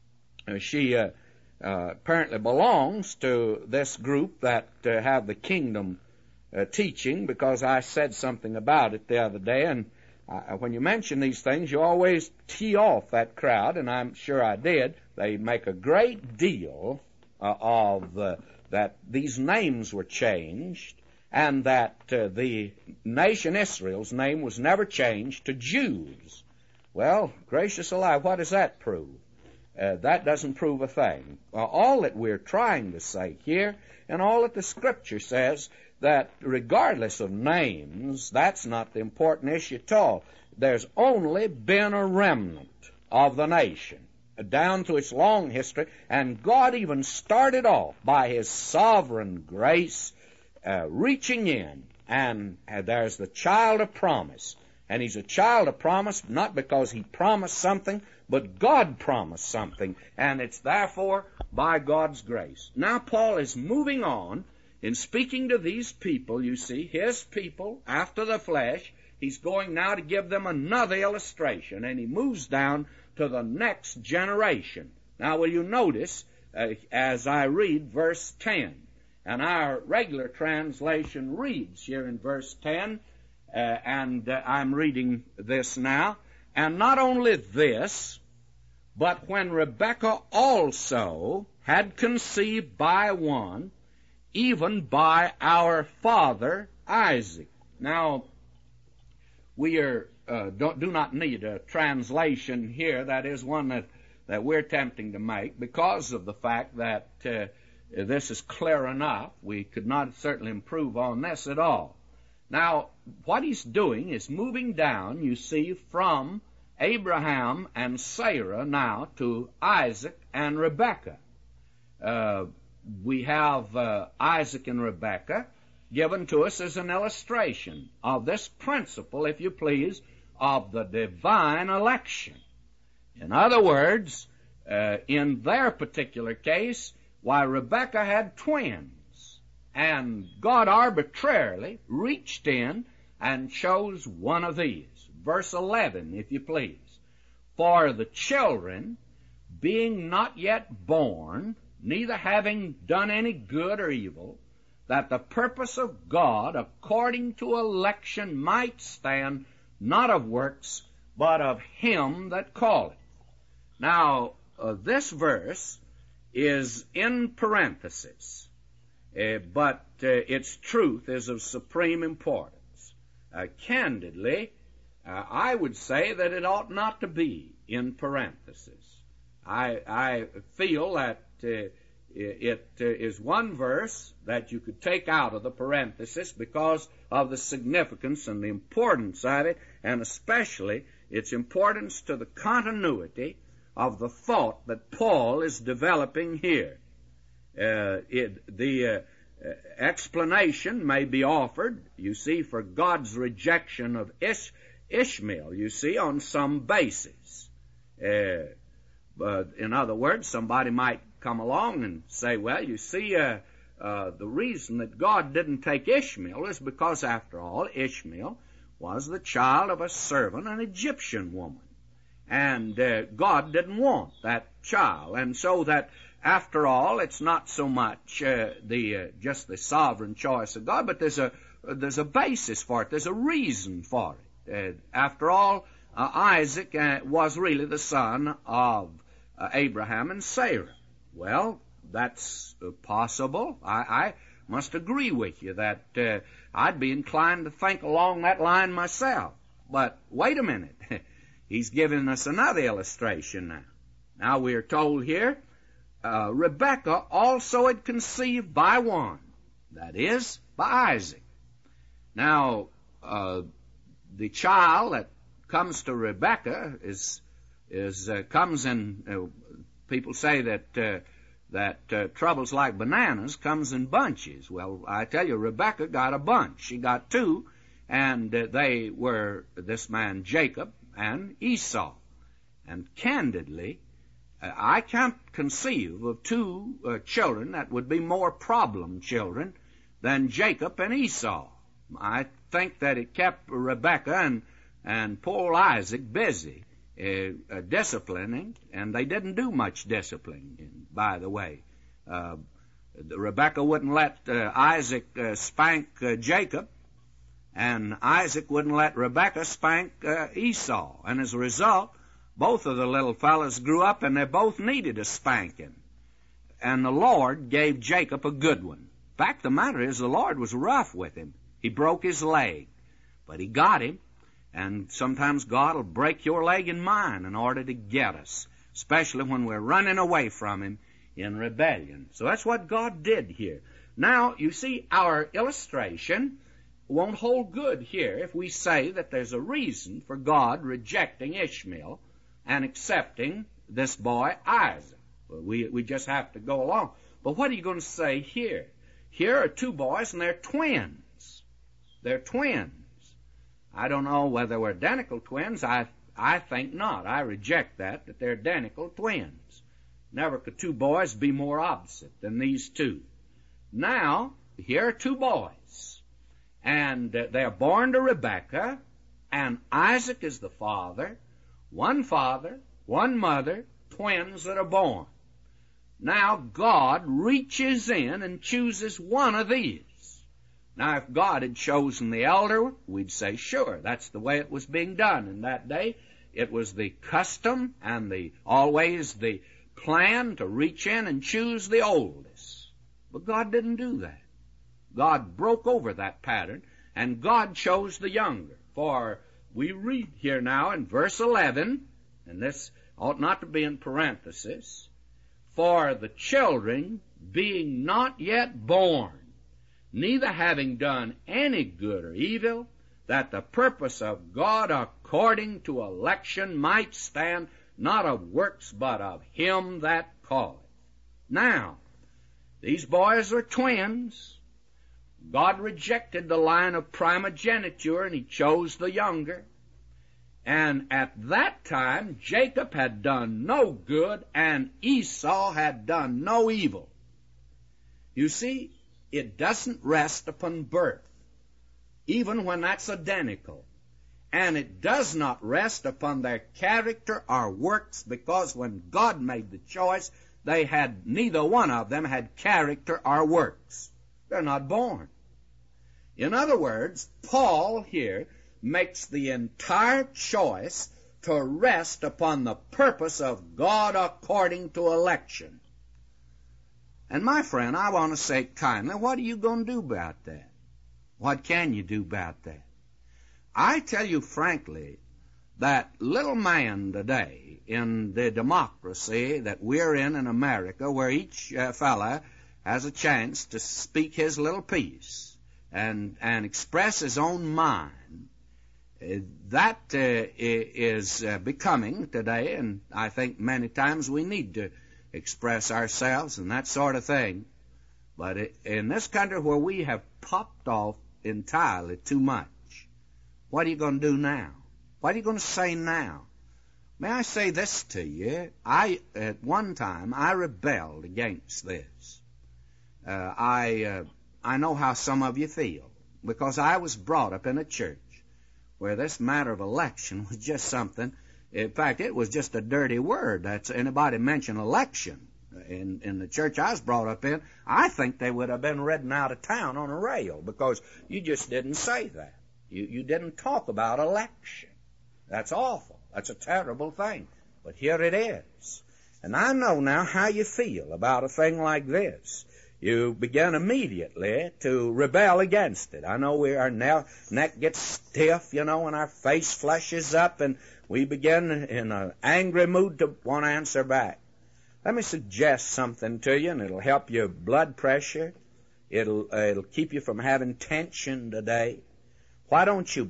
She uh, uh, apparently belongs to this group that uh, have the kingdom uh, teaching, because I said something about it the other day. And uh, when you mention these things, you always tee off that crowd, and I'm sure I did. They make a great deal uh, of uh, that these names were changed, and that uh, the nation Israel's name was never changed to Jews. Well, gracious alive, what does that prove? Uh, that doesn't prove a thing. Uh, all that we're trying to say here, and all that the Scripture says, that regardless of names, that's not the important issue at all. There's only been a remnant of the nation down through its long history, and God even started off by his sovereign grace uh, reaching in, and uh, there's the child of promise. And he's a child of promise not because he promised something, but God promised something, and it's therefore by God's grace. Now Paul is moving on in speaking to these people, you see, his people after the flesh. He's going now to give them another illustration, and he moves down to the next generation. Now will you notice, uh, as I read verse ten, and our regular translation reads here in verse ten, Uh, and uh, I'm reading this now. And not only this, but when Rebekah also had conceived by one, even by our father Isaac. Now, we are uh, don't, do not need a translation here. That is one that, that we're attempting to make because of the fact that uh, this is clear enough. We could not certainly improve on this at all. Now, what he's doing is moving down, you see, from Abraham and Sarah now to Isaac and Rebekah. Uh, we have uh, Isaac and Rebekah given to us as an illustration of this principle, if you please, of the divine election. In other words, uh, in their particular case, why, Rebekah had twins. And God arbitrarily reached in and chose one of these. Verse eleven, if you please. For the children, being not yet born, neither having done any good or evil, that the purpose of God according to election might stand, not of works, but of him that calleth. Now, uh, this verse is in parenthesis, uh, but uh, its truth is of supreme importance. Uh, candidly, uh, I would say that it ought not to be in parenthesis. I, I feel that uh, it uh, is one verse that you could take out of the parenthesis because of the significance and the importance of it, and especially its importance to the continuity of the thought that Paul is developing here. Uh, it, the uh, explanation may be offered, you see, for God's rejection of Ish, Ishmael, you see, on some basis. Uh, but in other words, somebody might come along and say, well, you see, uh, uh, the reason that God didn't take Ishmael is because, after all, Ishmael was the child of a servant, an Egyptian woman. And uh, God didn't want that child. And so that, after all, it's not so much uh, the uh, just the sovereign choice of God, but there's a there's a basis for it. There's a reason for it. Uh, after all, uh, Isaac uh, was really the son of uh, Abraham and Sarah. Well, that's uh, possible. I, I must agree with you that uh, I'd be inclined to think along that line myself. But wait a minute. He's giving us another illustration now. Now we are told here, uh, Rebekah also had conceived by one, that is, by Isaac. Now, uh, the child that comes to Rebekah is is uh, comes in. Uh, people say that uh, that uh, troubles like bananas comes in bunches. Well, I tell you, Rebekah got a bunch. She got two, and uh, they were this man Jacob and Esau. And candidly, uh, I can't conceive of two uh, children that would be more problem children than Jacob and Esau. I think that it kept Rebekah and, and poor Isaac busy uh, uh, disciplining, and they didn't do much disciplining, by the way. Uh, Rebekah wouldn't let uh, Isaac uh, spank uh, Jacob, and Isaac wouldn't let Rebekah spank uh, Esau. And as a result, both of the little fellas grew up, and they both needed a spanking. And the Lord gave Jacob a good one. In fact, the matter is, the Lord was rough with him. He broke his leg, but he got him. And sometimes God will break your leg and mine in order to get us, especially when we're running away from him in rebellion. So that's what God did here. Now, you see, our illustration won't hold good here if we say that there's a reason for God rejecting Ishmael and accepting this boy Isaac. Well, we, we just have to go along. But what are you going to say here? Here are two boys, and they're twins. They're twins. I don't know whether they're identical twins. I I think not. I reject that, that they're identical twins. Never could two boys be more opposite than these two. Now, here are two boys, and uh, they're born to Rebekah, and Isaac is the father. One father, one mother, twins that are born. Now God reaches in and chooses one of these. Now, if God had chosen the elder, we'd say, sure, that's the way it was being done in that day. It was the custom and the always the plan to reach in and choose the oldest. But God didn't do that. God broke over that pattern, and God chose the younger. For we read here now in verse eleven, and this ought not to be in parenthesis, for the children being not yet born, neither having done any good or evil, that the purpose of God according to election might stand, not of works, but of him that calleth. Now, these boys are twins. God rejected the line of primogeniture, and he chose the younger. And at that time, Jacob had done no good, and Esau had done no evil. You see, it doesn't rest upon birth, even when that's identical. And it does not rest upon their character or works, because when God made the choice, they had, neither one of them had character or works. They're not born. In other words, Paul here makes the entire choice to rest upon the purpose of God according to election. And my friend, I want to say kindly, what are you going to do about that? What can you do about that? I tell you frankly, that little man today in the democracy that we're in in America, where each uh, fella has a chance to speak his little piece and and express his own mind, uh, that uh, is uh, becoming today, and I think many times we need to express ourselves and that sort of thing. But it, in this country where we have popped off entirely too much, what are you going to do now? What are you going to say now? May I say this to you? I, at one time, I rebelled against this. Uh, I, uh, I know how some of you feel, because I was brought up in a church where this matter of election was just something. In fact, it was just a dirty word. That's anybody mention election in in the church I was brought up in, I think they would have been ridden out of town on a rail, because you just didn't say that. You you didn't talk about election. That's awful. That's a terrible thing. But here it is. And I know now how you feel about a thing like this. You begin immediately to rebel against it. I know we, our neck gets stiff, you know, and our face flushes up, and we begin in an angry mood to want to answer back. Let me suggest something to you, and it'll help your blood pressure. It'll, uh, it'll keep you from having tension today. Why don't you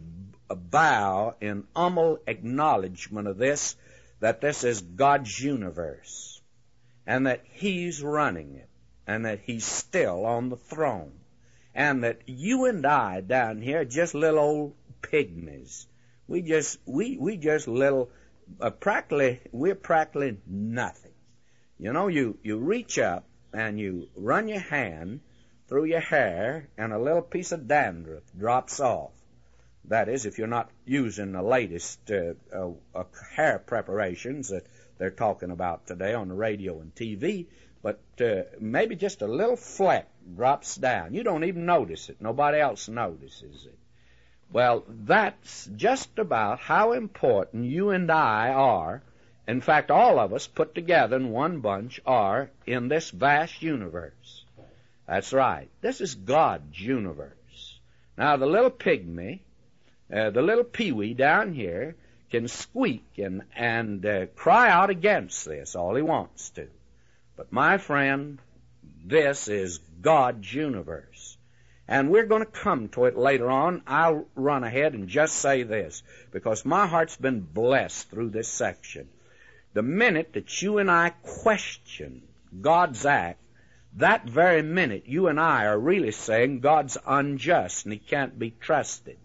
bow in humble acknowledgement of this, that this is God's universe, and that He's running it, and that He's still on the throne, and that you and I down here are just little old pygmies. We just, we, we just little, uh, practically, we're practically nothing. You know, you, you reach up and you run your hand through your hair, and a little piece of dandruff drops off. That is, if you're not using the latest uh, uh, uh, hair preparations that they're talking about today on the radio and T V, but uh, maybe just a little fleck drops down. You don't even notice it. Nobody else notices it. Well, that's just about how important you and I are. In fact, all of us put together in one bunch are in this vast universe. That's right. This is God's universe. Now, the little pygmy, Uh, the little peewee down here can squeak and, and uh, cry out against this all he wants to. But my friend, this is God's universe. And we're going to come to it later on. I'll run ahead and just say this, because my heart's been blessed through this section. The minute that you and I question God's act, that very minute you and I are really saying God's unjust and He can't be trusted.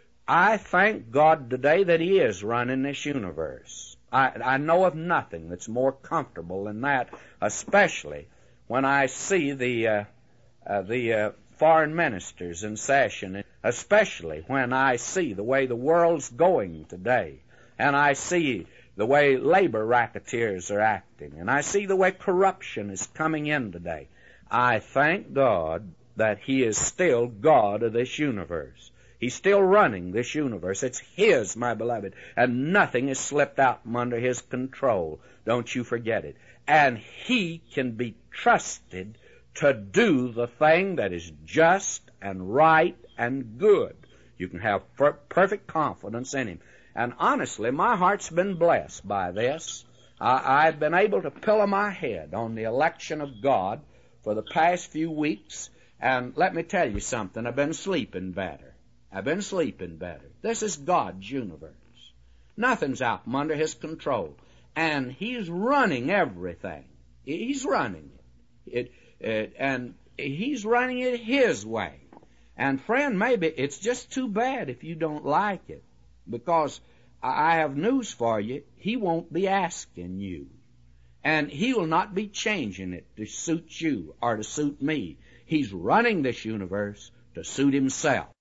I thank God today that He is running this universe. I, I know of nothing that's more comfortable than that, especially when I see the uh, uh, the uh, foreign ministers in session, especially when I see the way the world's going today, and I see the way labor racketeers are acting, and I see the way corruption is coming in today. I thank God that He is still God of this universe. He's still running this universe. It's His, my beloved, and nothing has slipped out from under His control. Don't you forget it. And He can be trusted to do the thing that is just and right and good. You can have per- perfect confidence in Him. And honestly, my heart's been blessed by this. I- I've been able to pillow my head on the election of God for the past few weeks, and let me tell you something, I've been sleeping better. I've been sleeping better. This is God's universe. Nothing's out from under His control. And He's running everything. He's running it. it, it and He's running it His way. And friend, maybe it's just too bad if you don't like it. Because I have news for you. He won't be asking you. And He will not be changing it to suit you or to suit me. He's running this universe to suit Himself.